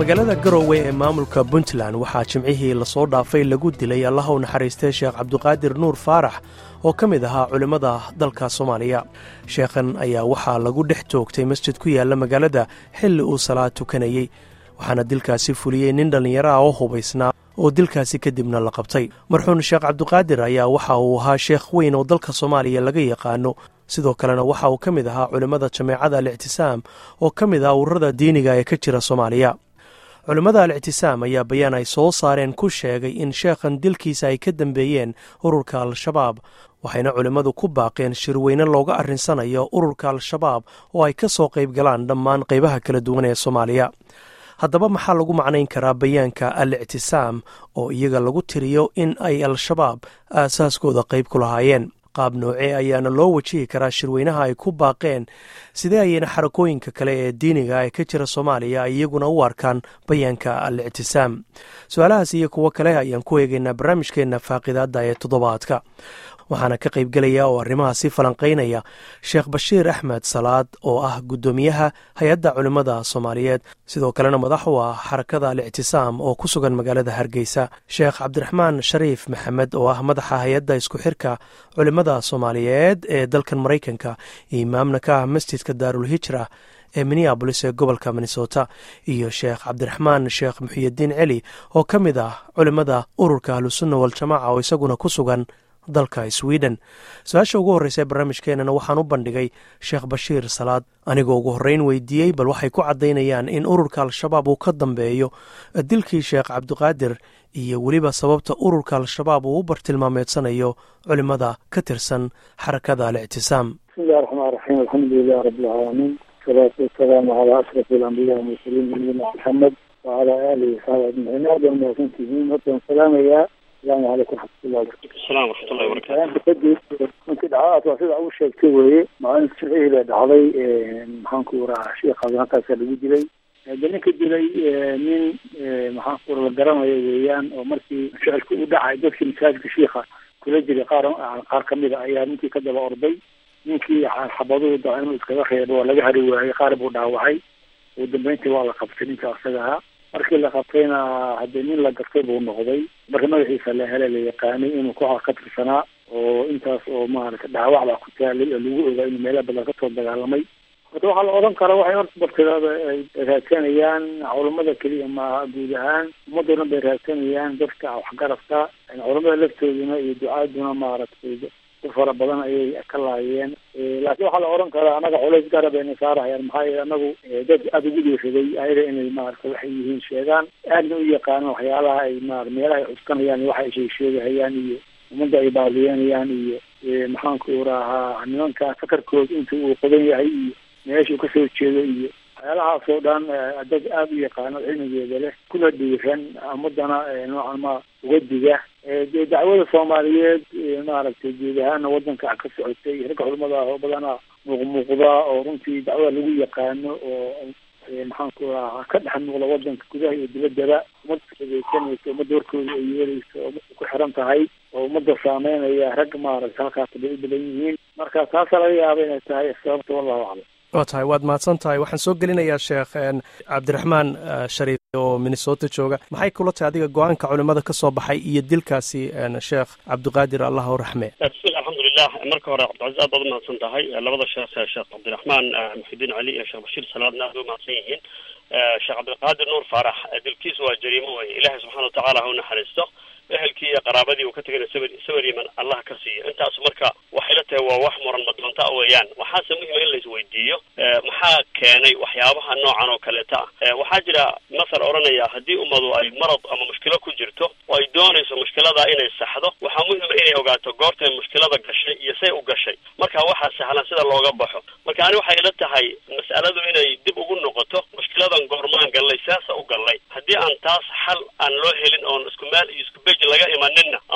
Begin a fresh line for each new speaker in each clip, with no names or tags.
magaalada garowe ee maamulka puntland waxaa jimcihii lasoo dhaafay lagu dilay allaha u naxariistay sheekh cabdiqaadir nuur faarax oo ka mid ahaa culimmada dalka soomaaliya. sheekhan ayaa waxaa lagu dhex toogtay masjid ku yaalla magaalada xilli uu salaad tukanayey, waxaana dilkaasi fuliyey nin dhallinyaro ah oo hubaysnaa oo dilkaasi kadibna la qabtay. marxuun sheekh cabdiqaadir ayaa waxa uu ahaa sheekh weyn oo dalka soomaaliya laga yaqaano, sidoo kalena waxa uu ka mid ahaa culimmada jameecada al-ictisaam oo ka mid ah ururada diiniga ee ka jira soomaaliya. culimmada al-ictisaam ayaa bayaan ay soo saareen ku sheegay in sheekhan dilkiisa ay ka dambeeyeen ururka al-shabaab, waxayna culimmadu ku baaqeen shirweyne looga arrinsanayo ururka al-shabaab oo ay ka soo qayb galaan dhammaan qaybaha kala duwan ee soomaaliya. haddaba maxaa lagu macnayn karaa bayaanka al-ictisaam oo iyaga lagu tiriyo in ay al-shabaab aasaaskooda qayb ku lahaayeen? qaab noocee ayaana loo wajihi karaa shirweynaha ay ku baaqeen? sidee ayayna xarakooyinka kale ee diiniga ee ka jira soomaaliya iyaguna u arkaan bayaanka al-ictisaam? su-aalahaas iyo kuwo kale ayaan ku eegaynaa barnaamijkeenna faaqidaadda ee toddobaadka, waxaana ka qaybgelaya oo arrimahaasi falanqaynaya sheekh bashiir axmed salaad oo ah guddoomiyaha hay-adda culimmada soomaaliyeed, sidoo kalena madax u ah xarakada al-ictisaam oo ku sugan magaalada hargeysa, sheekh cabdiraxmaan shariif maxamed oo ah madaxa hay-adda isku xirka culimmada soomaaliyeed ee dalkan maraykanka, imaamna ka ah masjidka daarulhijra ee minneabolis ee gobolka minnesota, iyo sheekh cabdiraxmaan sheekh muxiyadiin celi oo ka mid ah culimmada ururka ahlusunna waljamaaca oo isaguna ku sugan dalka sweden. su-aasha ugu horreysa ee barnaamijkeenana waxaan u bandhigay sheekh bashiir salaad, anigoo ugu horreyn weydiiyey bal waxay ku caddaynayaan in ururka al-shabaab uu ka dambeeyo dilkii sheekh cabdiqaadir iyo weliba sababta ururka al-shabaab uu u bartilmaameedsanayo culimmada ka tirsan xarakada al-ictisaam.
bismillahi raxmaan raxiim, alxamdulilahi rabbilcaalamiin, wasalaatu wasalaamu calaa ashraf alambiya walmursaliin nabiyina maxamed wacalaa aalihi wasaxbi ajmaciin. aad baan mahadsantihiin. hortaan salaamayaa. asalaamu calaykum waraxmatullahi wabarakatu.
asalaam waraxmatullahi wabarakatu.
kadib runtii dhacdadaas waa sida u sheegtay weeye. maalin jimcihii la dhacday, maxaanku rahaa sheekhaas halkaasa lagu dilay. de ninka dilay nin maxaanku la garanayo weeyaan, oo markii ficilka u dhacay dadkii masaajidka shiikha kula jiray qaar kamid a ayaa ninkii ka daba orday. ninkii xabaduhu da inuu iskaga reebo waa laga hari waayey, qaar buu dhaawacay. ugu dambeyntii waa la qabtay ninka asaga ahaa. markii la qabtayna haddii nin la gartay buu noqday. marka magaciisa la helay la yaqaanay inuu kooxda ka tirsanaa, oo intaas oo maaragtay dhaawac baa ku taalay oo lagu ogaa inuu meelo badan kasoo dagaalamay. horta waxaa la odhan karaa waxay horta bartidaada ay raadsanayaan culamada keliya maaha, guud ahaan ummadoo dhan bay raadsanayaan dadka waxgarabka. culamada laftooduna iyo ducaaduna maaragtay u fara badan ayay ka laayeen. laakiin waxaa la odhan karaa anaga culays gaara bayna saarahayaan, maxaa yeele anagu dad aada ugu dhiiraday ayaga inay maaragtay waxay yihiin sheegaan, aadna u yaqaanaan waxyaalaha ay meelaha ay cuskanayaan iyo waxa ay sheegahayaan iyo ummadda ay baaliyanayaan iyo maxaanku rahaa nimanka fakarkooda inta uu qodan yahay iyo meesha uu kasoo jeedo iyo waxyaalahaas oo dhan dad aada u yaqaano cilmigeeda leh, kula dhiiran ummadana noocan ma uga diga. dee dacwada soomaaliyeed maaragtay guud ahaana wadanka ka socotay ragga culamada oo badana muuqda oo runtii dacwada lagu yaqaano oo maxaanku rahaa ka dhex muuqda wadanka gudaha iyo dibaddaba. ummadda dhegeysanaysa, ummadda warkooda ay yeelaysa, ummadda ku xiran tahay oo ummadda saameynaya rag maaragtay halkaas bay u badan yihiin. marka taasaa laga yaaba inay tahay sababta, wallahu aclam.
waa tahay, waad mahadsan tahay. waxaan soo gelinayaa sheekh cabdiraxmaan shariif oo minnesota jooga. maxay kula tahay adiga go-aanka culimmada ka soo baxay iyo dilkaasi sheekh cabdiqaadir allah u raxme?
bismillah, alxamdulilah. marka hore cabdicasiis aad baad u mahadsan tahay. labada sheekh cabdiraxmaan muxidiin cali iyo sheekh bashiir salaadna aad u mahadsan yihiin. sheekh cabdiqaadir nuur faarax dilkiisu waa jariimo weye. ilaahay subxana watacaala ha u naxariisto, ehelkii iyo qaraabadii uu ka tegayna sabar yiman allah ka siiyo. intaas marka waxay la tahay waa wax muran madoonta weeyaan. waxaase muhima in laisweydiiyo maxaa keenay waxyaabaha noocan oo kaleeta ah. waxaa jira masal odhanaya haddii ummadu ay marad ama mushkilo ku jirto oo ay doonayso mushkilada inay saxdo, waxaa muhima inay ogaato goortay mushkilada gashay iyo say u gashay. marka waxaa sahlan sida looga baxo. marka ani waxay ila tahay mas'aladu inay dib ugu noqoto mushkiladan goormaan gallay, saasa u gallay. haddii aan taas xal aan loo helin oon isku meel iyo isku beji laga imaninna ama isku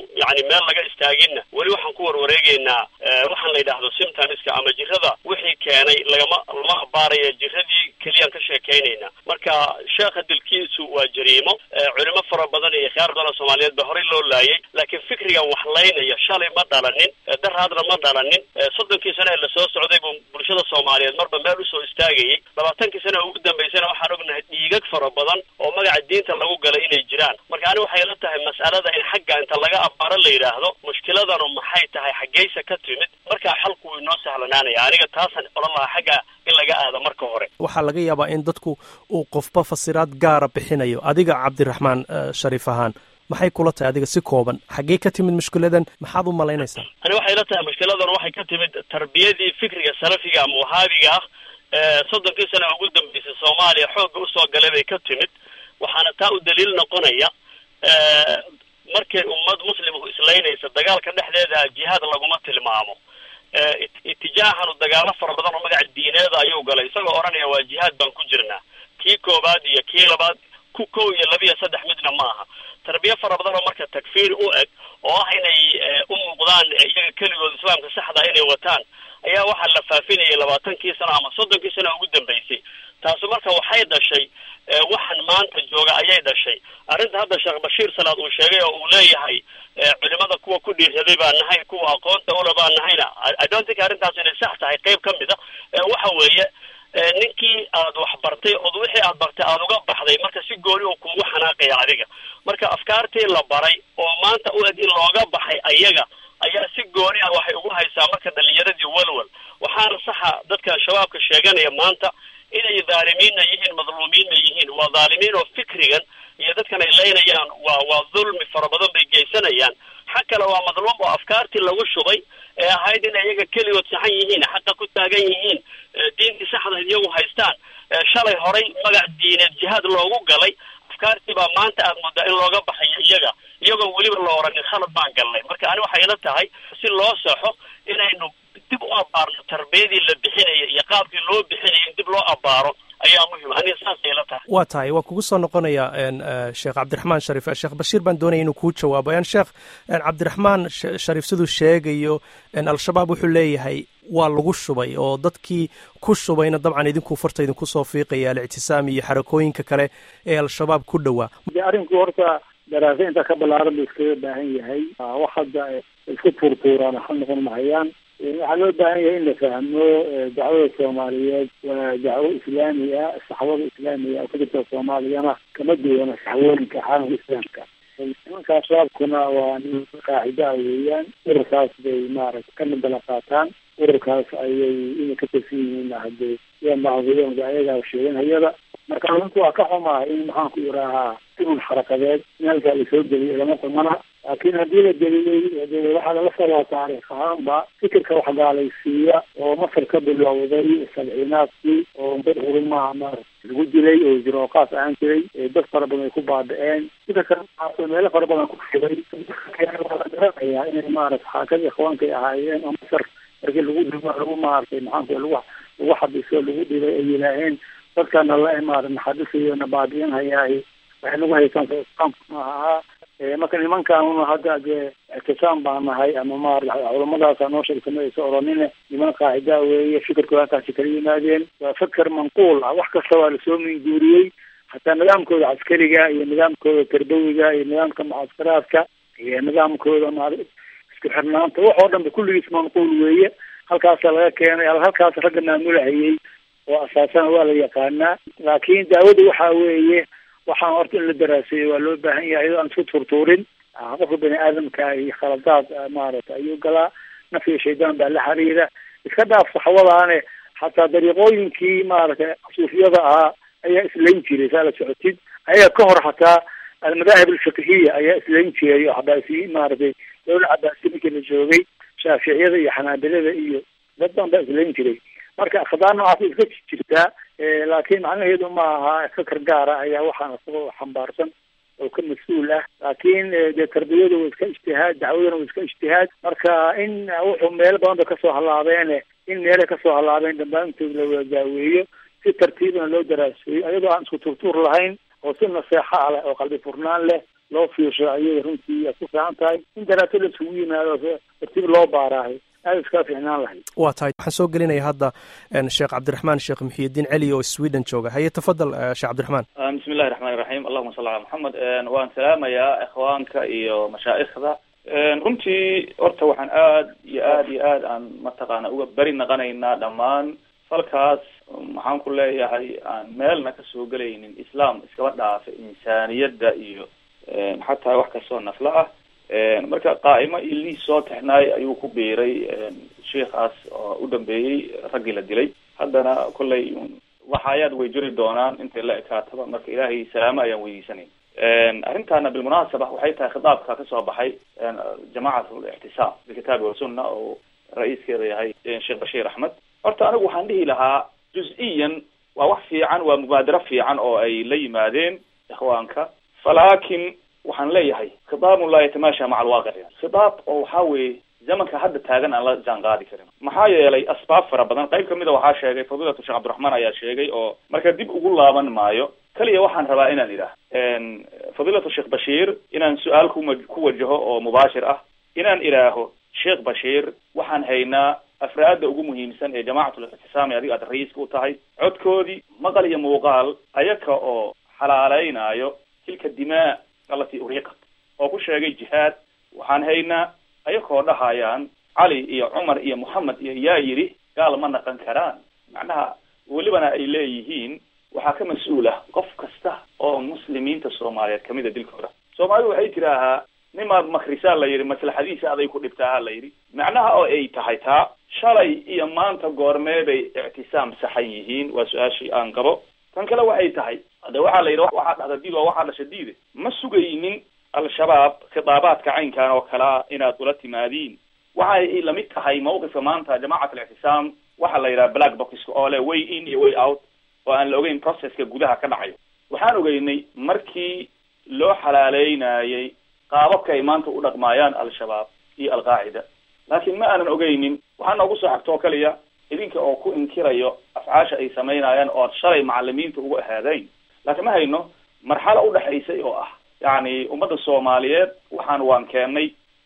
yani meel laga istaaginna weli waxaan ku warwareegaynaa waxaan la yidhaahdo symptomska ama jirada wixii keenay lama abaaraya jiradii keliyaan ka sheekaynayna. marka sheekha dilkiisu waa jariimo, culimo fara badan iyo khiyaar badan Soomaaliyeed ba horey loo laayay, laakiin fikrigan wax laynaya shalay ma dhalanin, daraadna ma dhalanin. 30 sano la soo socday bulshada Soomaaliyeed marba meel u soo istaagayay. 20 sano ugu dambeysana waxaan ognahay dhiigag fara badan oo magaca diinta lagu galay inay jiraan. marka ani waxay la tahay mas'alada in xagga inta laga abaaro la yiraahdo mushkiladanu maxay tahay xaggaysa ka timid, marka xalku uu noo sahlanaanaya. aniga taasan olaha xagga in laga aado marka hore.
waxaa laga yaabaa in dadku uu qofba fasiraad gaara bixinayo. adiga Cabdiraxmaan Shariif ahaan maxay kula tahay adiga si kooban xaggee ka timid mushkiladan, maxaad u malaynaysaa?
ani waxay la tahay mushkiladan waxay ka timid tarbiyadii fikriga salafiga ama wahaabiga 30 sano ugu dambeysay Soomaaliya xoog u soo galay bay ka timid. waxaana taa u daliil noqonaya markay ummad muslim u islaynaysa dagaalka dhexdeeda jihaad laguma tilmaamo. itijaahan dagaalo fara badan oo magaca diineed ayuu galay isagoo oranaya waa jihaad baan ku jirnaa. kii koobaad iyo kii labaad ku koow iyo 2 iyo 3 midna maaha. tarbiya fara badan oo marka takfiir u eg oo ah inay u muuqdaan iyaga keligood islaamka saxda inay wataan ayaa waxaa la faafinayay 20 sano ama 30 sano ugu dambeysay. taasi marka waxay dhashay waxan maanta jooga ayay dhashay. arrinta hadda Sheekh Bashiir Salaad uu sheegay oo uu leeyahay culimada kuwa ku dhiirsaday baa nahay, kuwa aqoonta u leh baa nahayna. I don't think arrintaas inay sax tahay. qayb ka mid waxa weeye ninkii aad wax bartay oo wixii aad bartay aad uga baxday marka si gooni uu kugu xanaaqaya adiga. marka afkaartii la baray oo maanta u eg in looga baxay ayaga ayaa si gooni ah waxay ugu haysaa marka dhalinyaradii walwal. waxaana saxa dadka shabaabka sheeganaya maanta inay dhaalimiinna yihiin, madluumiinna yihiin. waa dhaalimiin oo fikrigan iyo dadkan ay leynayaan waa dhulmi fara badan bay geysanayaan. xaq kale waa madluum oo afkaartii lagu shubay ee ahayd in iyaga keligood saxan yihiin, xaqa ku taagan yihiin, diintii saxda iyagu haystaan. shalay horay magac diineed jihaad loogu galay. afkaartii baa maanta aad moodaa in looga baxayo iyagoo weliba la oranin khalad baan galnay. marka ani waxay ila tahay si loo saxo inaynu dib u abaarno tarbiyadii la bixinaya iyo qaabkii loo bixinaya in dib loo abaaro ayaa muhiim. aniga saasay ila tahay.
waa tahay waa kugu soo noqonaya Sheekh Cabdiraxmaan Shariif. Sheekh Bashiir baan doonaya inuu kuu jawaabo. Sheekh Cabdiraxmaan Shariif siduu sheegayo al-shabaab wuxuu leeyahay waa lagu shubay oo dadkii ku shubayna dabcan idinku farta idinku soo fiiqaya al-ictisaam iyo xarakooyinka kale ee al-shabaab ku dhawaa.
arrinku horta daraasad inta ka balaaran buu iskaga baahan yahay. wax hadda isku tuurtuuraan waxa noqon mahayaan. waxaa loo baahan yahay in la fahmo dacwada Soomaaliyeed waa dacwo islaami ah, saxwada islaamiga oo ka jirta Soomaaliyana kama duwana saxwooyinka caalamka islaamka. nimanka shabaabkuna waa nin qaacida weeyaan. ururkaas bay maaragtay ka midala qaataan. ururkaas ayay inay ka tirsan yihiin haddee iyo macdiyeen ayagaa sheeganayada. marka runtu waa ka xumaa in maxaan ku iraahaa urur xarakadeed meelkaa lasoo geliyay lama qumana. laakiin haddii la geliyey waxaa laga soo taariikh ahaanba fikirka wax gaalaysiiya oo Masar ka bilowday 70-aadkii oo dad xurumaha lagu dilay oo jirooqaas aan jiray dad fara badan ay ku baaba'een. fikirka meelo fara badan ku xigay ayaa inay maaragtay xaakada ikhwaanka ay ahaayeen oo Masar markii lagu maartay maxaanku lagu xabiso lagu dhibay ay yidhaaheen dadkana la imaada naxariisiyo nabaabiin hayaay waxay nagu haystaan maaha. marka nimankaanuna hadda dee ictisaam baan nahay ama maaragtay culamadaasa noo sheegsamayso oranine niman qaacida weeye. fikirkooda halkaasi kala yimaadeen. waa fikir manquul ah. wax kasta waa lasoo minguuriyey. hataa nidaamkooda caskariga iyo nidaamkooda tarbawiga iyo nidaamka mucaskaraadka iyo nidaamkooda isku xirnaanta wax oo dhan ba kulligiis manquul weeye. halkaasa laga keenay. halkaas ragga maamulahayay oo asaasana waa la yaqaanaa. laakiin daawada waxaa weeye waxaan horta in la daraaseeyo waa loo baahan yahay iyadoo aan isku turtuurin. qofka bani aadamka iyo khaladaad maaragtay ayuu galaa. naf iyo shaydaan baa la xiriira. iska dhaaf saxwadaane xataa dariiqooyinkii maaragtay suufiyada ahaa ayaa islayn jiray. saa la socotid ayaga ka hor xataa almadaahib alfiqhiya ayaa islayn jiray oo cabaasi maaragtay dawla cabaasi markii la joogay shaaficiyada iyo xanaabilada iyo dad badan baa islayn jiray. marka akhdaar noocaas iska jirtaa. laakiin macnaheedu ma aha fikir gaara ayaa waxaan isagoo xambaarsan oo ka mas-uul ah. laakiin dee tarbiyadu waa iska ijtihaad, dacwaduna waa iska ijtihaad. marka in wuxuu meelo badan ba kasoo halaabeene in meelay kasoo halaabeen dhammaantood la wadaaweeyo si tartiibna loo daraaseeyo ayadoo aan isku turtuur lahayn oo si naseexa leh oo qalbi furnaan leh loo fiirsho ayay runtii ku fiican tahay in daraato la isugu yimaado tartiib loo baaraahay aada iska fiicnaan lahayd.
waa tahay waxaan soo gelinaya hadda sheekh cabdiraxmaan sheekh muxiyidiin celi oo Sweden jooga. haye tafadal sheekh cabdiraxmaan.
bismi illahi raxmaani raxiim, allahuma salli ala maxamed. waan salaamayaa ikhwaanka iyo mashaa'ikhda. runtii horta waxaan aad aan mataqaana uga beri naqanaynaa dhammaan falkaas maxaan ku leeyahay aan meelna kasoo gelaynin islaam iskaba dhaafa insaaniyadda iyo xataa wax kastoo nafla ah. marka qaa'imo ilii soo taxnaay ayuu ku biiray sheikhaas oo u dambeeyey raggii la dilay. haddana kollay waxaayaad way jiri doonaan intay la ekaataba, marka ilaahay salaamo ayaan weydiisanay. arrintaana bilmunaasaba waxay tahay khitaabka kasoo baxay jamaacat ictisaam bilkitaabi wasunna oo ra-iiskeeda yahay sheekh bashiir axmed. horta anigu waxaan dhihi lahaa juz-iyan waa wax fiican, waa mubaadaro fiican oo ay la yimaadeen ikhwaanka, falaakin waxaan leeyahay khitaabun laa yatamaasha maca alwaaqic. khitaab oo waxaa weeye zamanka hadda taagan aan la jaan qaadi karin, maxaa yeelay asbaab fara badan. qayb kamid a waxaa sheegay fadiilatu sheekh cabdiraxmaan ayaa sheegay, oo marka dib ugu laaban maayo. kaliya waxaan rabaa inaan idhaah fadiilatu sheekh bashiir inaan su-aal ku wajaho oo mubaashir ah, inaan idhaaho sheekh bashiir waxaan haynaa afraadda ugu muhiimsan ee jamaacatul ictisaam ee adiga aad ra-iiska u tahay, codkoodii maqal iyo muuqaal ayaka oo xalaaleynaayo tilka dimaa allatii uriiqat oo ku sheegay jihaad. waxaan haynaa ayakoo dhahayaan cali iyo cumar iyo moxamed iyo yaa yidhi gaal ma naqan karaan. macnaha welibana ay leeyihiin waxaa ka mas-uul ah qof kasta oo muslimiinta soomaaliyeed kamid a dilkooda. soomaalidu waxay tidaahaa nimaad makrisaa la yidhi maslaxadiisa aday ku dhibtaaha la yidhi. macnaha oo ay tahay taa shalay iyo maanta goormee bay ictisaam saxan yihiin waa su-aashii aan qabo. tan kale waxay tahay hade waxaa la yidhi waxaa dhahda dil oo waxaa dhasha diide. ma sugaynin al-shabaab khitaabaadka caynkan oo kalea inaad ula timaadiin. waxay lamid tahay mawqifka maanta jamaacat alictisaam waxaa la yidhaha black boxka oo le way in iyo way out, oo aan la ogeyn processka gudaha ka dhacayo. waxaan ogeynay markii loo xalaaleynayay qaababka ay maanta u dhaqmaayaan al-shabaab iyo al-qaacida, laakiin ma aanan ogeynin. waxaa noogu soo xagtoo kaliya idinka oo ku inkirayo afcaasha ay samaynayaan oo shalay macalimiinta ugu ahaadayn. laakiin ma hayno marxalo udhexaysay oo ah yani ummadda soomaaliyeed waxaan waan keennay,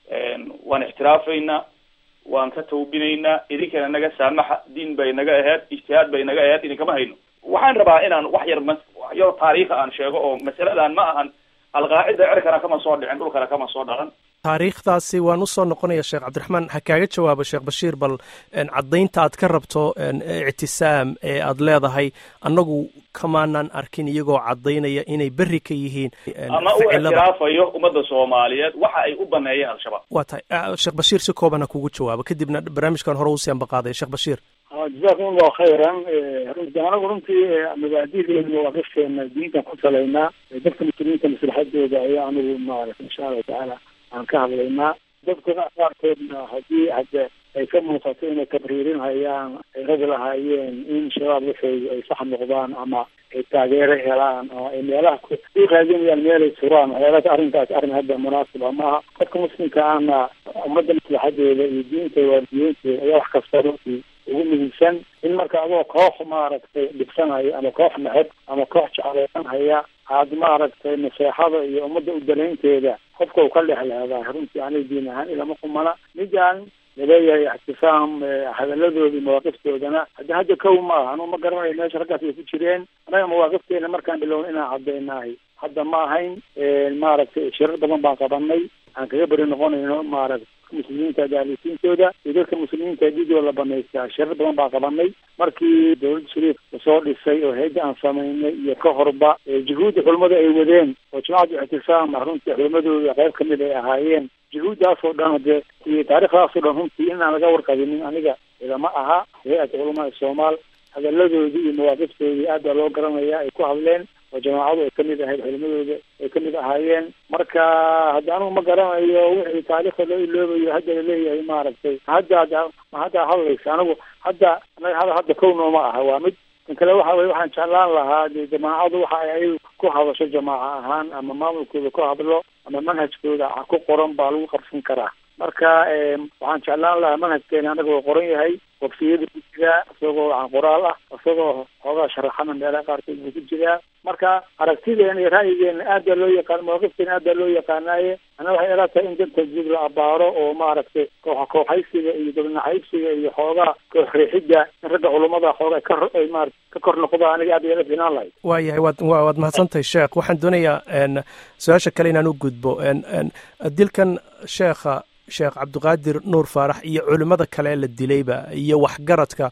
waan ixtiraafaynaa, waan ka tawbinaynaa, idinkana naga saamaxa, diin bay naga ahayd, ijtihaad bay naga ahayd, idinkama hayno. waxaan rabaa inaan wax yar taariikha aan sheego oo masaladan ma ahan alqaacida cirkana kama soo dhicin, dhulkana kama soo dhalan.
taariikhdaasi waan usoo noqonaya sheekh cabdiraxmaan. ha kaaga jawaabo sheekh bashiir, bal caddaynta aad ka rabto ictisaam ee aad leedahay annagu kamaanan arkin iyagoo caddaynaya inay berri ka yihiin
ama u ictiraafayo ummadda soomaaliyeed waxa ay u baneeyeen al-shabaab.
waa tahay sheekh bashiir si kooban ha kugu jawaabo, kadibna barnaamijkan hore usii anbaqaaday. sheekh bashiir.
jazakum allahu khayran. anagu runtii mabaadideena mawaqifteena diintan ku salaynaa, dadka muslimiinta maslaxadooda ayaa anigu maarata insha allahu tacaala aan ka hadlaynaa. dadkuna qaarkoodna haddii hadde ay ka muuqato inay tabriirinhayaan ay rabi lahaayeen in shabaab waxay ay sax noqdaan ama ay taageero helaan oo ay meelaha ku raadinayaan meelay suraan waxyaalaha arrinkaas arrin hadda munaasiba maaha. dadka muslimka ahna ummadda maslaxadeeda iyo diinta waalidiinteeda ayaa wax kasta runtii ugu muhiimsan. in marka adoo koox maaragtay dhibsanaya ama koox maxeb ama koox jeclaysanhaya aad maaragtay naseexada iyo ummadda udalaynteeda qofka uu ka lexleedaa runtii aniga diin ahaan ilama kumana. midaan laleeyahay ictisaam hadaladooda mawaaqiiftoodana hadda kow maaha. anu ma garanayo meesha raggaas ay ku jireen. anaga mawaaqifteena markaan bilowna inaan caddaynahay hadda ma ahayn. maaragtay shirar badan baan qabanay aan kaga beri noqonayno maaragtay muslimiinta daalisiintooda iyo dadka muslimiinta dhigooda la banaystaa. shirar badan baan qabanay markii dawladda shariif lasoo dhisay oo hayda aan samaynay iyo ka horba juhuudda culamada ay wadeen oo jamacatu ictisaam runtii culimadooda qayb kamid ay ahaayeen. juhuuddaasoo dhan de iyo taariikhdaasoo dhan runtii inaan laga warqabinin aniga ilama aha. hay-adda culamaa soomaal hadaladoodii iyo mawaaqiiftoodii aad baa loo garanaya ay ku hadleen oo jamaacadu ay kamid ahayd culimadooda ay kamid ahaayeen. marka hadda anigu ma garanayo wixii taariikhda loo iloobayo hadda laleeyahay maaragtay hadda hadlaysa. anigu hadda kow nooma aha waa mid. kan kale waxa weye waxaan jeclaan lahaa de jamaacadu waxa ay ayagu ku hadasho jamaaca ahaan ama maamulkooda ku hadlo ama manhajkooda ku qoran baa lagu qabsan karaa. marka waxaan jeclaan lahaa manhajkeena anaga waa qoran yahay waqtiyada ku jira isagoo qoraal ah isagoo xoogaa sharaxana meelaha qaarkood buu ku jiraa. marka aragtideena iyo ra'yigeena aad baa loo yaqaan, mawqifkeena aad baa loo yaqaanaaye ana waxay ila tahay in danta guud la abaaro oo maaragtay kooxaysiga iyo dabnaxaysiga iyo xoogaa kooxriixidda in ragga culummada xoogaa ka kor noqdo aniga aad ila finaan lahay.
waayahay waad mahadsantahay sheekh. waxaan doonayaa su-aasha kale inaan u gudbo dilkan sheekh cabdiqaadir nuur faarax iyo culimmada kale la dilayba iyo waxgaradka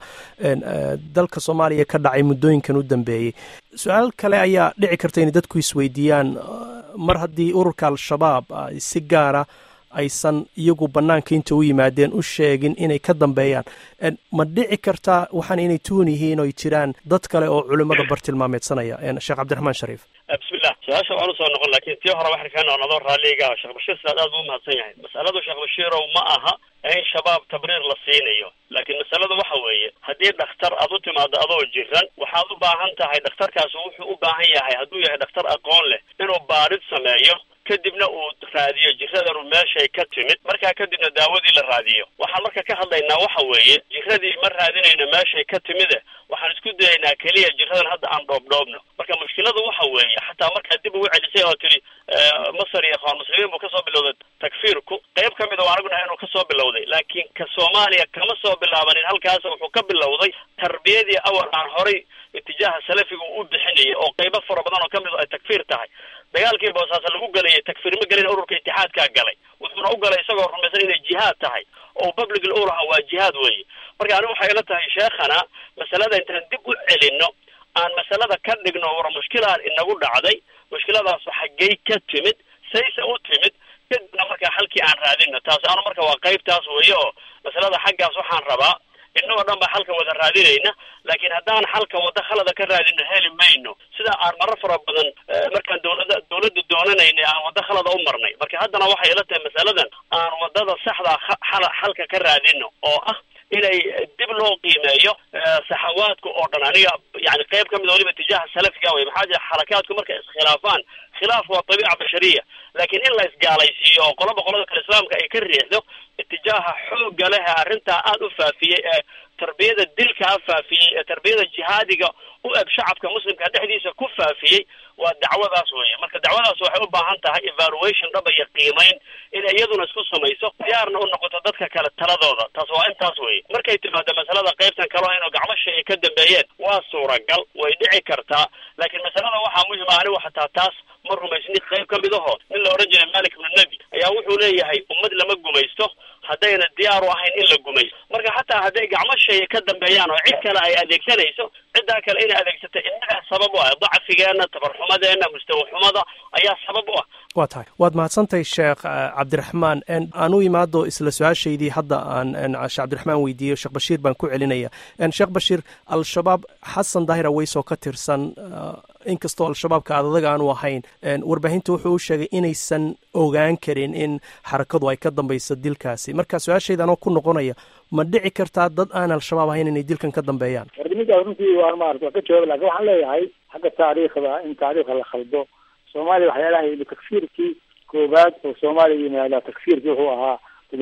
dalka soomaaliya ka dhacay muddooyinkan u dambeeyey. su-aal kale ayaa dhici karta inay dadku isweydiiyaan, mar haddii ururka al-shabaab si gaara aysan iyagu bannaanka inta u yimaadeen u sheegin inay ka dambeeyaan, ma dhici kartaa waxaan inay tuun yihiin oo ay jiraan dad kale oo culimmada bartilmaameedsanaya? sheekh cabdiraxmaan shariif.
bismillah, su-aasha waan usoo noqon, laakiin tii hore waxay kaa noqon adoo raalliga sheekh bashiir sidaad aad buu umahadsan yahay. masaladu sheekh bashiirow ma aha in shabaab tabriir la siinayo, laakiin masaladu waxa weeye haddii dhakhtar aad u timaado adoo jiran, waxaad u baahan tahay dhakhtarkaasi wuxuu u baahan yahay hadduu yahay dhakhtar aqoon leh inuu baarid sameeyo, kadibna uu raadiyo jiradanu meeshay ka timid, markaa kadibna daawadii la raadiyo. waxaan marka ka hadlaynaa waxa weeye jiradii ma raadinayna meeshay ka timide, waxaan isku dayaynaa keliya jiradan hadda aan dhoobdhoobno. marka mushkiladu waxa weeye xataa markaa dib ugu celisay oo tiri masar iyo ikhwaan muslimiin buu kasoo bilowday takfiirku, qayb ka mida waan aragnahay inuu kasoo bilowday, laakiin ka soomaaliya kama soo bilaabanin. halkaas wuxuu ka bilowday tarbiyadii awal aan horay itijaaha salafiga u bixinayay oo qaybo fara badan oo kamid ay takfiir tahay. dagaalkii boosaaso lagu galayay takfiir ma gelin, ururka itixaadkaa galay, wuxuuna u galay isagoo rumaysan inay jihaad tahay oo public u lahaa waa jihaad weeye. marka anigu waxay ila tahay sheekhana masalada intaan dib u celino aan masalada ka dhigno war mushkilaan inagu dhacday, mushkiladaas xaggey ka timid, sayse u timid, kadibna markaa halkii aan raadino. taas anu marka waa qaybtaas weeye oo masalada xaggaas waxaan rabaa innagoo dhan baa xalka wada raadinayna, laakiin haddaan xalka wada khalada ka raadino heli mayno, sida aan marar fara badan markaan dawladda doonanaynay aan wada khalada u marnay. marka haddana waxay ila tahay masaladan aan wadada saxda xalka ka raadino oo ah inay dib loo qiimeeyo saxawaadka oo dhan. aniga yani qayb ka mid waliba tijaaha salafiga wey, maxaa jira xarakaadku markay iskhilaafaan, khilaaf waa dabiica bashariya, laakiin in la isgaalaysiiyo oo qolada kale islaamka ay ka riixdo itijaaha xoogga leh arrintaa aad u faafiyey ee tarbiyada dilkaa faafiyey ee tarbiyada jihaadiga u eg shacabka muslimka dhexdiisa ku faafiyey, waa dacwadaas weeye. marka dacwadaas waxay u baahan tahay evaluation dhaba iyo qiimayn inay iyaduna isku samayso, diyaarna u noqoto dadka kale taladooda. taas waa intaas weeye. markay timaado masalada qaybtan kaleo inuu gacmo shay ay ka dambeeyeen, waa suuragal, way dhici kartaa, laakiin masalada waxaa muhim ah anigu xataa taas ma rumaysni. qayb ka mid ahoo nin la odhan jiray malik ibnu nabi ayaa wuxuu leeyahay ummad lama gumaysto haddayna diyaar u ahayn in la gumaysto. marka xataa hadday gacmo shay ka dambeeyaan oo cid kale ay adeegsanayso, ciddaa kale inay adeegsata inagaa sabab u ah, dacfigeena, tabarxumadeena, mustawaxumada ayaa sabab u ah.
waa tahay, waad mahadsantahay sheekh cabdiraxmaan. aan u imaado isla su-aashaydii hadda aan sheekh cabdiraxmaan weydiiyo, sheekh bashiir baan ku celinaya. sheekh bashiir, al-shabaab xasan daahir aweys oo ka tirsan, inkastoo al-shabaabka adadag aanu ahayn, warbaahinta wuxuu u sheegay inaysan ogaan karin in xarakadu ay ka dambayso dilkaasi. marka su-aashayda anoo ku noqonaya, ma dhici kartaa dad aan al-shabaab ahayn inay dilkan ka dambeeyaan?
wardiminta runtii waan maarata ka jawaab, laakiin waxaan leeyahay xagga taariikhda in taariikhda la khaldo. soomaaliya waxyaalaha takfiirkii koobaad oo soomaaliya yimaada, takfiirkii wuxuu ahaa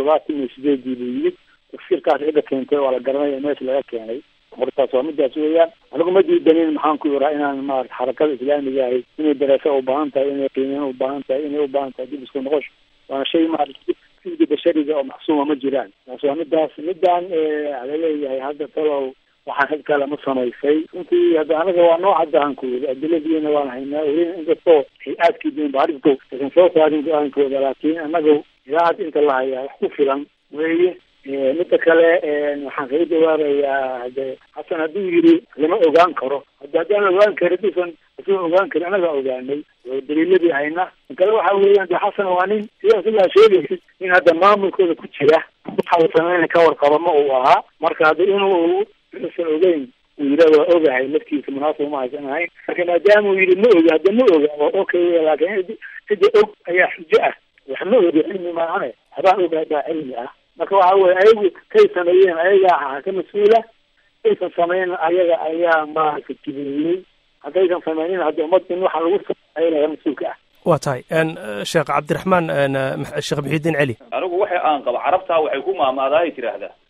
78 buu yimid. takfiirkaas cidda keentay waa la garanaya meesha laga keenay. hortaas waa midaas weeyaan. anigu ma diidanin maxaan ku yiraa inaan maarata xarakada islaamiga ahay inay daraaso u baahan tahay, inay qiimeyn u baahan tahay, inay u baahan tahay dib isku noqosho. waana shay maarata fiiga bashariga oo maxsuuma ma jiraan. taas waa midaan laleeyahay hadda talow waxaan had kale ma samaysay. runtii hadda anaga waa nooca dahankooda, adiladiina waan haynaa orin, inkastoo hay-aadkii diin baarifku aysan soo saarin go-aankooda, laakiin anaga ilaa had inta la hayaa wax ku filan weeye. midda kale waxaan kaga jawaabayaa hade xasan hadduu yidhi lama ogaan karo, haddaan ogaan karin dusan isagoo ogaan karin anaga ogaanay oo daliiladii hayna. kale waxa weeyaan de xasan waa nin sidaa sidaa sheegaysid in hadda maamulkooda ku jira, waxa uu sameynay ka warqaba ma uu ahaa. marka hadda inuu isan ogeyn uu yidha waa ogahay laftiisa munaasib ma haysan ahayn. marka maadaama uu yidhi ma oga, hadda ma oga waa okay, laakiin cidda og ayaa xujo ah. wax ma oga cilmi maahane, habaa ogaa baa cilmi ah. marka waxa weye ayagu kay sameeyeen ayagaa ka mas-uula, aysan sameynin ayaga ayaa maarata kibiriyey. haddaysan sameynin hadda ummadin waxa lagu ayaga mas-uulka ah.
waa tahay sheekh cabdiraxmaan, sheekh muxiidiin cali.
anigu waxay aan qaba carabtaa waxay ku maamaadahay tiraahdaa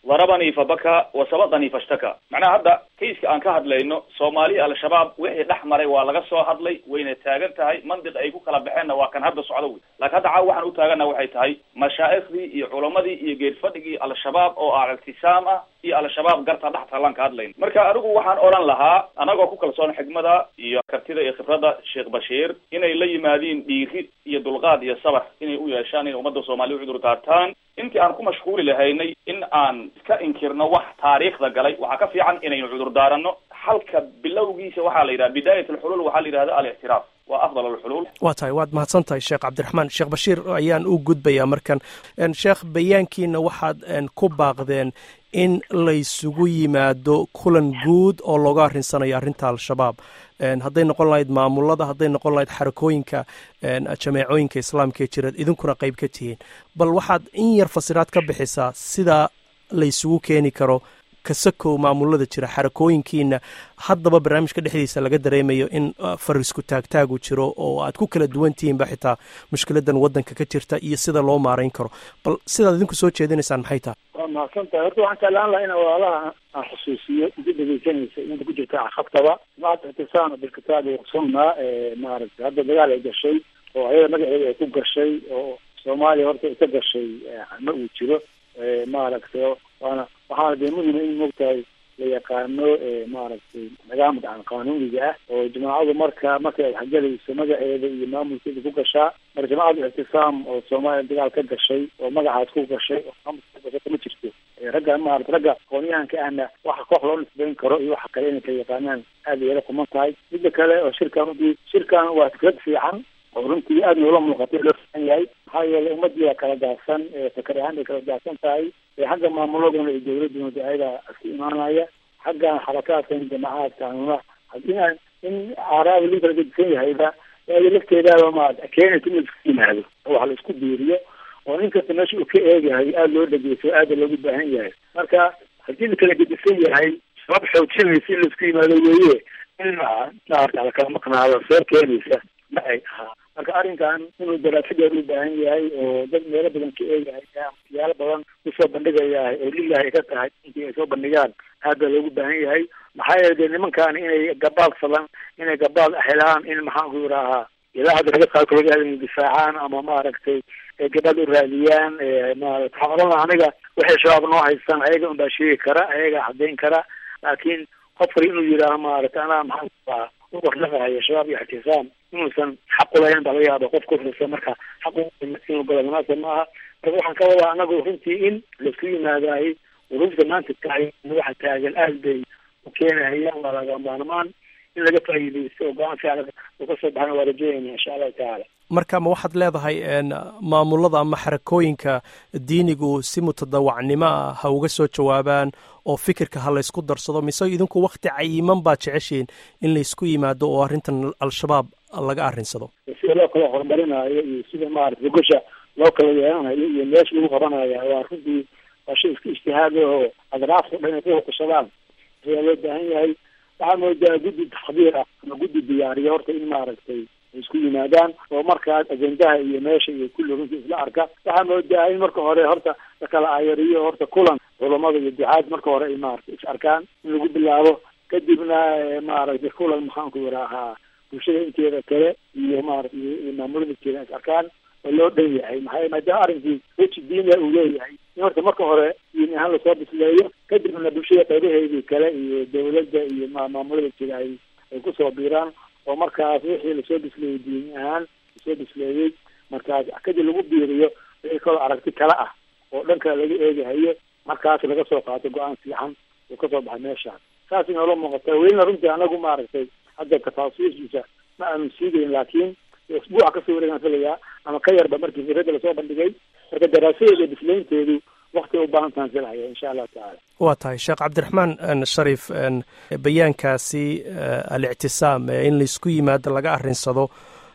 darabanii fabaka wasabaqanii fashtaka. macnaha hadda kayska aan ka hadlayno soomaaliya al-shabaab wixii dhex maray waa laga soo hadlay, wayna taagan tahay, mandiq ay ku kala baxeenna waa kan hadda socdo wey. laakiin hadda caawa waxaan u taagana waxay tahay mashaaikhdii iyo culamadii iyo geedfadhigii al-shabaab oo al-ictisaam ah iyo al-shabaab garta dhex taalan ka hadlayn. marka anigu waxaan odhan lahaa anagoo ku kalsoon xigmada iyo kartida iyo khibrada Sheekh Bashiir inay la yimaadiin dhiiri iyo dulqaad iyo sabar inay u yeeshaan in ummadda Soomaaliya u cudur daartaan. intii aan ku mashquuli lahaynay in aan iska inkirno wax taariikhda galay, waxaa ka fiican inaynu cudur daarano. xalka bilowgiisa waxaa la yidhaha bidaayat alxuluul, waxaa la yidhahda al-ictiraaf waa afdal alxuluul.
waa tahay, waad mahadsan tahay Sheekh Cabdiraxmaan. Sheekh Bashiir ayaan u gudbayaa markan. Sheekh, bayaankiina waxaad ku baaqdeen in laysugu yimaado kulan guud oo looga arrinsanayo arrinta al-shabaab, hadday noqon lahayd maamulada, hadday noqon lahayd xarakooyinka jameecooyinka islaamka ee jira, idinkuna qayb ka tihiin. bal waxaad in yar fasiraad ka bixisaa sida laysugu keeni karo kasakow maamulada jira, xarakooyinkiina haddaba barnaamijka dhexdiisa laga dareemayo in farisku taagtaagu jiro oo aad ku kala duwan tihiinba xitaa mushkiladan waddanka ka jirta iyo sida loo maarayn karo. bal sidaad idinku soo jeedinaysaan maxay tahay?
waa mahadsan tahay. horta waxaan jeclaan lahaa in walaalaha aan xusuusiyo inta dhegeysanaysa inta ku jirta caqabtaba jamacat ictisaam bilkitaab iyo sunna maaragtay hadda dagaal ay gashay oo ayada magaceeda ay ku gashay oo Soomaaliya horta ay ka gashay ma uu jiro maaragtay waxaana dee muhima in moogtahay la yaqaano maaragtay nidaamka aan qanuuniga ah oo jamaacadu markay waxgalayso magaceeda iyo maamulkeeda ku gashaa. marka jamaacadu ictisaam oo Soomaaliya dagaal ka gashay oo magacaas ku gashay oo maamulkeeda ma jirto. ragga maaragtay ragga aqoonyahanka ahna waxa koox loo nisbayn karo iyo waxa kale inay ka yaqaanaan aad iyo aad kuman tahay. midda kale oo shirkan waa fikrad fiican oo runtii aad loola muuqatay loo fiican yahay. maxaa yeelay ummadii kala daadsan fikir ahaan ay kala daadsan tahay. xagga maamuladuna iyo dawladuna ayaga isku imaanaya, xagga xarakaadkan jamacaadkanuna haddii in aaraada loo kala gedisan yahayba iyada lafteedaaba maarata keenaysa in la isku yimaado oo wax la isku biiriyo oo nin kasta meesha uu ka eegahay aada loo dhegeyso aada loogu baahan yahay. marka haddii la kala gedisan yahay sabab xoojinaysa in la isku yimaado weeye in maarata la kala maqnaado soo keenaysa ma ay ahaa. marka arrinkan inuu daraasadeeda u baahan yahay oo dad meelo badan ka eegahay siyaalo badan usoo bandhigayahay oo lilahi ka tahay intii ay soo bandhigaan aad baa loogu baahan yahay. maxaa yeele dee nimankan inay gabaad falan inay gabaad helaan in maxaanku yidhaahaa ilaa hadda laga qaarkood inay difaacaan ama maaragtay gabaad u raadiyaan. maarata waxaan odhan lahaa aniga waxay shabaab noo haystaan ayaga unbaa sheegi kara, ayaga caddayn kara. laakiin qofkali inuu yidhaaha maarata anaa maxaankuaa uwarlaqahayo shabaab iyo ictisaam inuusan xaq ulahayn baa laga yaaba qof kurisa marka xaq inuu galo munaasib ma aha. marka waxaan ka wadaa anagu runtii in laisku yimaadahay ururta maanta tahay waxa taagan aad bay u keenahayaan. waa laga maarmaan in laga faa'iidaysto oo go-aan fiican uu ka soo baxana waa rajeynaya insha allahu tacaala.
marka ma waxaad leedahay maamulada ama xarakooyinka diinigu si mutadawacnimo ah ha uga soo jawaabaan oo fikirka ha laysku darsado, mise idinku wakti cayiman baad jeceshiin in laysku yimaado oo arrintan al-shabaab laga arrinsado?
sida loo kala horumarinayo iyo sida maarata gosha loo kala yeelanayo iyo meesha lagu qabanaya waa runtii waa shay iska ijtihaad oo adraafta dhan ay ku hukusadaan ayaa loo baahan yahay. waxaa moodaa guddi taxdiir ah ama guddi diyaariya horta in maaragtay isku yimaadaan oo markaas ajendaha iyo meesha iyo kulli runtii isla arka. waxaa moodaa in marka hore horta la kala ayariyo horta kulan culamada iyo ducaad marka hore ay maarata is arkaan in lagu bilaabo, kadibna maaragtay kulan maxaanku yidhaahaa bulshada inteeda kale iyo maarata iyo maamulada inteeda is arkaan oo loo dhan yahay. maxaa maadaama arrinkii weji diiniya uu leeyahay in horta marka hore diin ahaan lasoo bisleeyo, kadibna bulshada qaybaheedii kale iyo dawladda iyo maamulada jira ay kusoo biiraan oo markaas wixii lasoo bisleeyey diin ahaan lasoo bisleeyey markaas kadib lagu biiriyo wixii kaloo aragti kale ah oo dhanka laga eegahayo markaas laga soo qaato go-aan fiican oo kasoo baxay meeshaan. saas inoola muuqata welina runtii anagu maaragtay hadda tafaasiishiisa ma aanu siigayn, laakiin usbuuca kasoo wareegaan filayaa ama ka yarba markii firada lasoo bandhigay. marka daraasadeeda bislaynteedu wakti u baahan tahan filaya insha allahu tacaala.
waa tahay Sheekh Cabdiraxmaan Shariif, bayaankaasi al-ictisaam in laysku yimaado laga arrinsado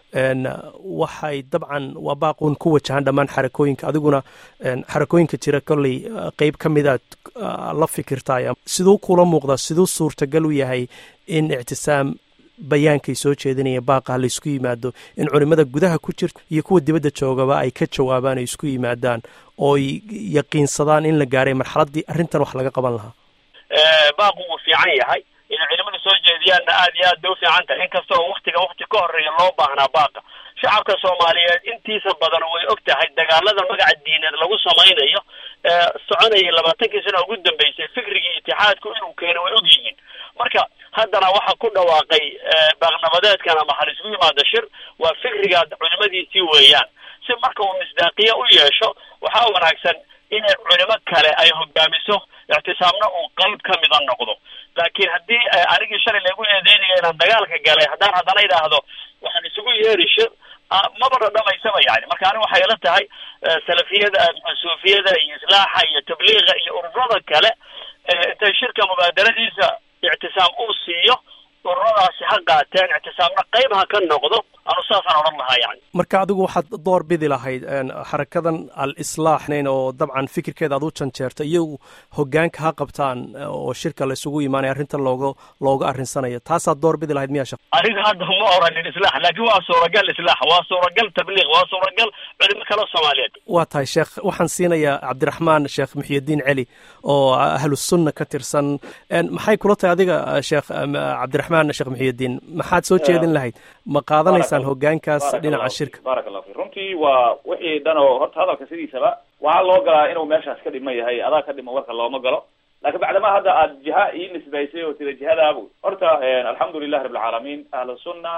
waxay dabcan waa baaquun ku wajahan dhammaan xarakooyinka, adiguna xarakooyinka jira kolley qeyb ka midaad la fikirtaay. siduu kula muuqdaa, siduu suurtagal u yahay in ictisaam bayaankay soo jeedinaya baaqaha la isku yimaado in culimada gudaha ku jirta iyo kuwa dibadda joogaba ay ka jawaabaan ay isku yimaadaan oo ay yaqiinsadaan in la gaaray marxaladdii arrintan wax laga qaban lahaa.
baaqu wuu fiican yahay in culimadu soo jeediyaanna aad iyo aad bay u fiican tahay inkasta oo waqti ka horeeya loo baahnaa baaqa. shacabka Soomaaliyeed intiisa badan way og tahay dagaalada magaca diineed lagu samaynayo soconayay 20 sano ugu dambeysay fikrigii itixaadku inuu keenay way og yihiin. marka haddana waxa ku dhawaaqay baaqnabadeedkan ama hal isugu yimaado shir waa fikriga culimadiisii weeyaan. si marka uu misdaaqiye u yeesho waxaa wanaagsan in culimo kale ay hogaamiso ictisaamna uu qayb ka mid noqdo. laakiin haddii anigii shalay lagu eedeynaya inaan dagaalka galay haddana idhaahdo waxaan isugu yeeri shir maba dhamaysaba yani. marka aniga waxay ila tahay salafiyada suufiyada iyo islaaxa iyo tabliiqa iyo ururada kale intay shirka mubaadaradiisa ictisaam uu siiyo ururadaasi ha qaateen ictisaamna qayb ha ka noqdo anu saasaan odhan lahaa yani.
marka adigu waxaad door bidi lahayd xarakadan al-islaaxnayn oo dabcan fikirkeeda aad u janjeerta iyagu hogaanka ha qabtaan oo shirka la isugu imaanaya arrintan looga arrinsanayo taasaad door bidi lahayd miyaa?
aniga hadda ma oranin islaax laakiin waa suuragal islaax waa suuragal tabliiq waa suuragal culimo kale Soomaaliyeed.
waa tahay sheekh waxaan siinayaa cabdiraxmaan sheekh muxyidiin cali oo ahlusunna ka tirsan. maxay kula tahay adiga sheekh cabdiraxmaan sheekh muxyidiin maxaad soo jeedin lahayd ma qaadanaysaan hogaankaas dhinaca shirka?
barakallahu fi runtii waa wixii dhan oo horta hadalka sidiisaba waxaa loo galaa inuu meeshaas ka dhiman yahay adaa ka dhiman warka looma galo. laakiin bacdama hadda aad jiha ii nisbaysay oo sida jihadaabu horta alxamdulilahi rabbilcaalamiin ahlu sunna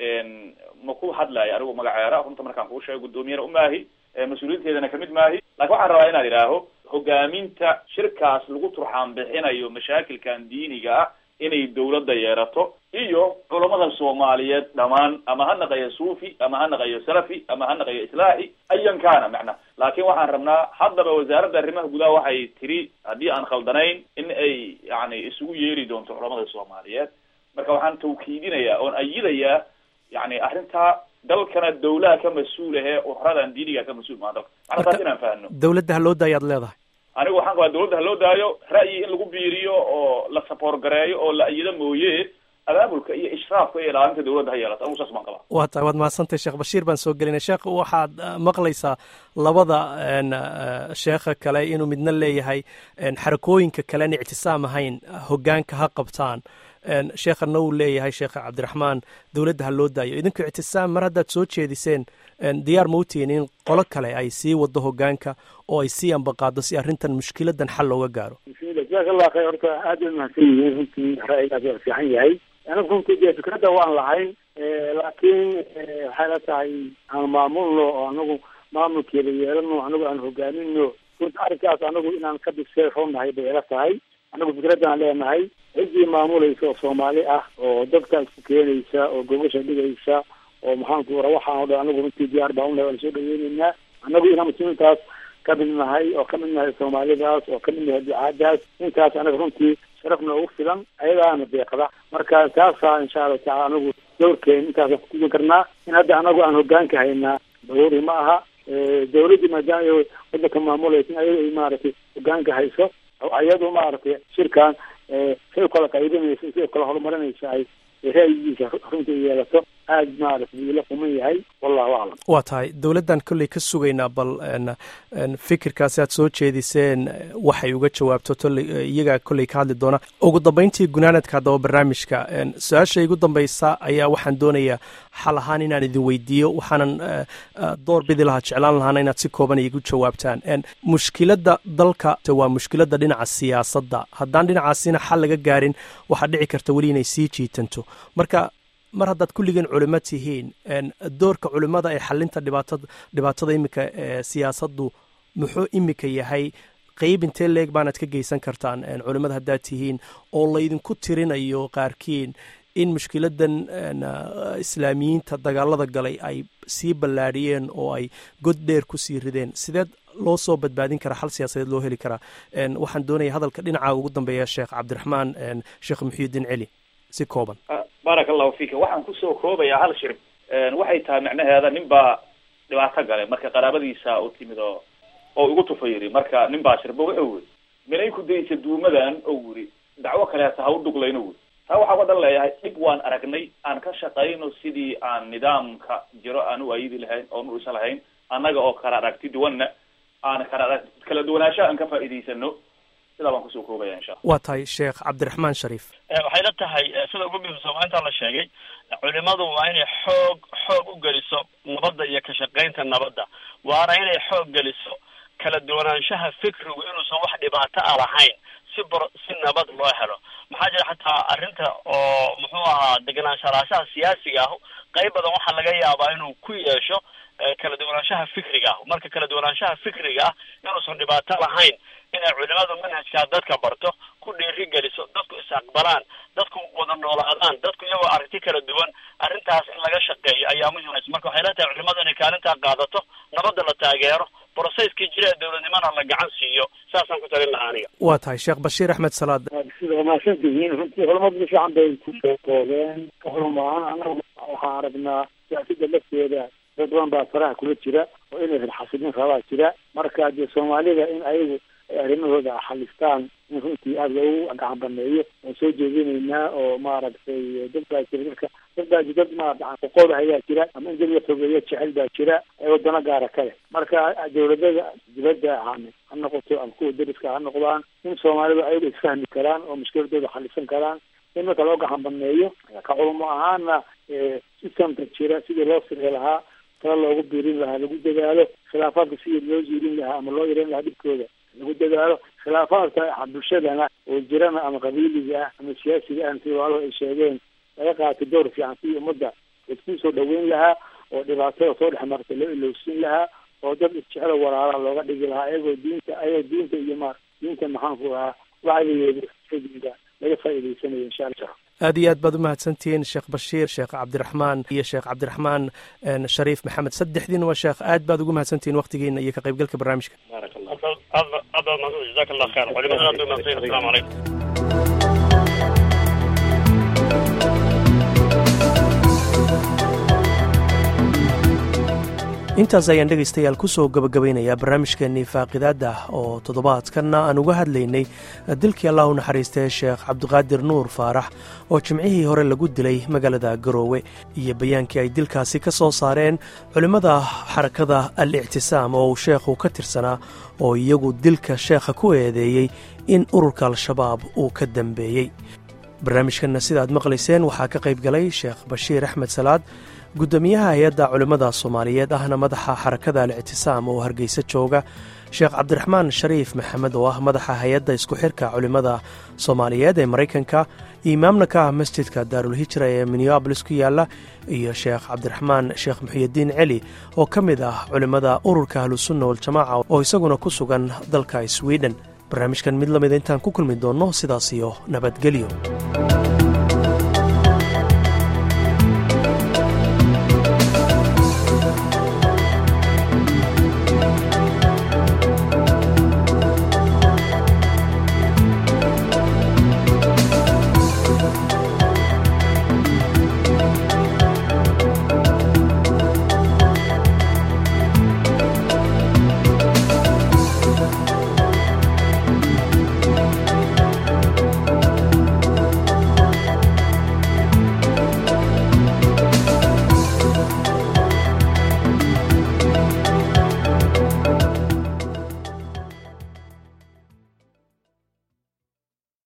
ma ku hadlaayo anigu magaceera runta markaan kuu sheego guddoomiyana umaahi mas-uuliyiinteedana kamid maahi. laakiin waxaan rabaa inaan idhaaho hogaaminta shirkaas lagu turxaan bixinayo mashaakilkan diiniga ah inay dawladda yeerato iyo culamada Soomaaliyeed dhamaan ama ha naqayo suufi ama ha naqayo salafi ama ha naqayo islaahi ayan kaana macna. laakiin waxaan rabnaa haddaba wasaaradda arrimaha gudaha waxay tiri haddii aan khaldanayn in ay yani isugu yeeri doonto culamada Soomaaliyeed. marka waxaan tawkiidinayaa oon ayidayaa yani arrintaa dalkana dawlaha ka mas-uulahe ururadan diiniga ka mas-uul maa dalka macna taas inaan fahanno.
dawladda ha loo daayaad leedahay?
anigu waxaan qabaa dawladda ha loo daayo ra'yi in lagu biiriyo oo la support gareeyo oo la ayido mooye abaabulka iyo ishraafka iyo ilaalinta dawladda ha yeelato anigu saas baan qabaa.
waa tahay waad mahadsantahay sheekh bashiir baan soo gelinay. sheekh waxaad maqlaysaa labada sheekha kale inuu midna leeyahay xarakooyinka kale aan ictisaam ahayn hogaanka ha qabtaan. sheekhana uu leeyahay sheekh cabdiraxmaan dawladda ha loo daayo. idinku ictisaam mar haddaad soo jeediseen diyaar ma u tihiin in qolo kale ay sii wado hogaanka oo ay sii ambaqaado si arrintan mushkiladan xal looga gaaro?
jazakallah khayr. horta aad bay mahadsan yihiin runtii ra'yigaas waa fiican yahay. anigu runtii dee fikradda waan lahayn laakiin waxay la tahay aan maamulno oo anagu maamulkeeda yeelano anagu aan hogaamino runta arrinkaas anagu inaan ka digseeronahay bay ila tahay. anagu fikradaan leenahay ciddii maamulaysa oo Soomaali ah oo dadka isku keenaysa oo gobasha dhigaysa oo maxaanku wara waxaan oo dhan anagu runtii diyaar baan unahay waan soo dhaweynaynaa. anagu inaan muslimiintaas ka mid nahay oo ka mid nahay Soomaalidaas oo ka mid nahay ducaadaas intaas anaga runtii sharafna ugu filan ayadaana deeqda. marka taasaa insha Allah taala anagu doorkeen intaas ku gudan karnaa. in hadda anagu aan hogaanka haynaa daruuri ma aha. dawladda maadaama waddanka maamulaysa ayada ay maaragtay hogaanka hayso ayadu maaragtay shirkan say kala qaybinayso say kala horumarinaysa ay ra'yigiisa runtii yeelato aad maaragtay ila quman yahay wallahu aclam.
waa tahay dawladdan kolley ka sugaynaa bal fikirkaasi aad soo jeediseen waxay uga jawaabto iyagaa kolley ka hadli doona. ugu dambayntii gunaanadka haddaba barnaamijka su-aasha igu dambaysa ayaa waxaan doonayaa xal ahaan inaan idin weydiiyo waxaanan door bidi lahaa jeclaan lahaana inaad si kooban igu jawaabtaan. mushkiladda dalka waa mushkiladda dhinaca siyaasadda. haddaan dhinacaasina xal laga gaarin waxaa dhici karta weli inay sii jiitanto. marka mar haddaad kulligeen culimo tihiin doorka culimada ee xalinta dhibaatada iminka siyaasaddu muxuu iminka yahay? qeyb intee leeg baanaad ka geysan kartaan culimada haddaad tihiin oo laydinku tirinayo qaarkiin in mushkiladan islaamiyiinta dagaalada galay ay sii ballaadhiyeen oo ay god dheer kusii rideen? sideed loo soo badbaadin karaa xal siyaasadeed loo heli karaa? waxaan doonaya hadalka dhinaca ugu dambeeya sheekh cabdiraxmaan sheekh muxyidiin celi si kooban.
baaraka allahu fiika. waxaan kusoo koobayaa hal shir waxay tahay macnaheeda nin baa dhibaato galay marka qaraabadiisa u timid oo igu tufayiri marka nin baa shirba wuxuu wiri minay ku daysa duumadan oo wiri dacwo kaleeta ha u dhuglayno wiri taa waxaa ka dan leeyahay dhib waan aragnay aan ka shaqayno sidii aan nidaamka jiro aan u ayidi lahayn oon u dhisan lahayn annaga oo kala aragti duwanna aan kala duwanaanshaha aan ka faa'iidaysano sidaa baan kusoo koobaya insha allah.
waa tahay sheekh cabdiraxmaan shariif.
waxay la tahay sida ugu muhiimsan waa intaa la sheegay culimadu waa inay xoog u geliso nabadda iyo ka shaqaynta nabadda, waana inay xoog geliso kala duwanaanshaha fikrigu inuusan wax dhibaato a lahayn si nabad loo helo. maxaa jira xataa arrinta oo muxuu ahaa degenaanshaha siyaasiga ah qayb badan waxaa laga yaabaa inuu ku yeesho kala duwanaanshaha fikriga ah. marka kala duwanaanshaha fikriga ah inuusan dhibaato lahayn inay culimadu manhajkaa dadka barto, ku dhiiri geliso, dadku is-aqbalaan, dadku wada noolaadaan, dadku iyagoo aragti kala duwan, arrintaas in laga shaqeeyo ayaa muhiimeysa. marka waxay la tahay culimadu inay kaalintaa qaadato, nabadda la taageero, broseskii jira ee dowladnimana la gacan siiyo. saasaan ku talin lahaa aniga.
waa tahay sheekh bashiir axmed salaad.
sida mahadsantihiin runtii culamadu si fiican bay ku koobeen ka xulumaan. annaga waxaan aragnaa siyaasada lafteeda dad badan baa faraha kula jira oo inay xasilin rabaa jira. marka dee soomaalida in ayagu arrimahooda xalistaan in runtii aada loogu gacan baneeyo waan soo jeedinaynaa. oo maaragtay dad baa jira dad maarata qoqooda ayaa jira ama in dad la fogeeyo jecel baa jira ee wadano gaara kale. marka dawladada dibadda ha noqoto ama kuwa dariska ha noqdaan in soomaalidu ayagu isfahmi karaan oo mushkiladooda xalisan karaan in marka loo gacan baneeyo. ka culamo ahaana sistamka jira sidii loo sirri lahaa, tala loogu biirin lahaa lagu dadaalo, khilaafaadka sidii loo jiirin lahaa ama loo yareyn lahaa dhibkooda lagu dadaalo, khilaafaadka bulshadana oo jirana ama qabiiliga ah ama siyaasiga ah sida walaalaha ay sheegeen laga qaato door fiican si ummadda isku soo dhaweyn lahaa oo dhibaatada soo dhex marta loo ilowsin lahaa oo dad isjecelo walaalaha looga dhigi lahaa ayagoo diinta iyo diinta maxaanku ahaa wacdigeeda laga faa'iidaysanayo insha allah.
aad iyo aad baad umahadsantihiin sheekh bashiir, sheekh cabdiraxmaan iyo sheekh cabdiraxmaan shariif maxamed. saddexdiina waa sheekh aad baad ugu mahadsantihiin waqtigiina iyo ka qaybgalka barnaamijka.
baarak allah. aad jazaak allah khayr. culimada aad bay mahadsan. assalaamu calaykum.
intaas ayaan dhegaystayaal ku soo gabagabaynayaa barnaamijkeennii faaqidaadda oo toddobaadkanna aan uga hadlaynay dilkii allah u naxariistay sheekh cabdiqaadir nuur faarax oo jimcihii hore lagu dilay magaalada garoowe iyo bayaankii ay dilkaasi ka soo saareen culimmada xarakada al-ictisaam oo uu sheekhu ka tirsanaa oo iyagu dilka sheekha ku eedeeyey in ururka al-shabaab uu ka dambeeyey. barnaamijkanna sidaaad maqlayseen waxaa ka qayb galay sheekh bashiir axmed salaad, guddoomiyaha hay-adda culimmada soomaaliyeed ahna madaxa xarakada al-ictisaam oo hargeysa jooga, sheekh cabdiraxmaan shariif maxamed oo ah madaxa hay-adda isku xirka culimmada soomaaliyeed ee maraykanka, imaamna ka ah masjidka daarulhijra ee minneabolis ku yaalla, iyo sheekh cabdiraxmaan sheekh muxiyadiin celi oo ka mid ah culimmada ururka ahlusunna waljamaaca oo isaguna ku sugan dalka sweden. barnaamijkan mid lamida intaan ku kulmi doonno sidaas iyo nabadgelyo.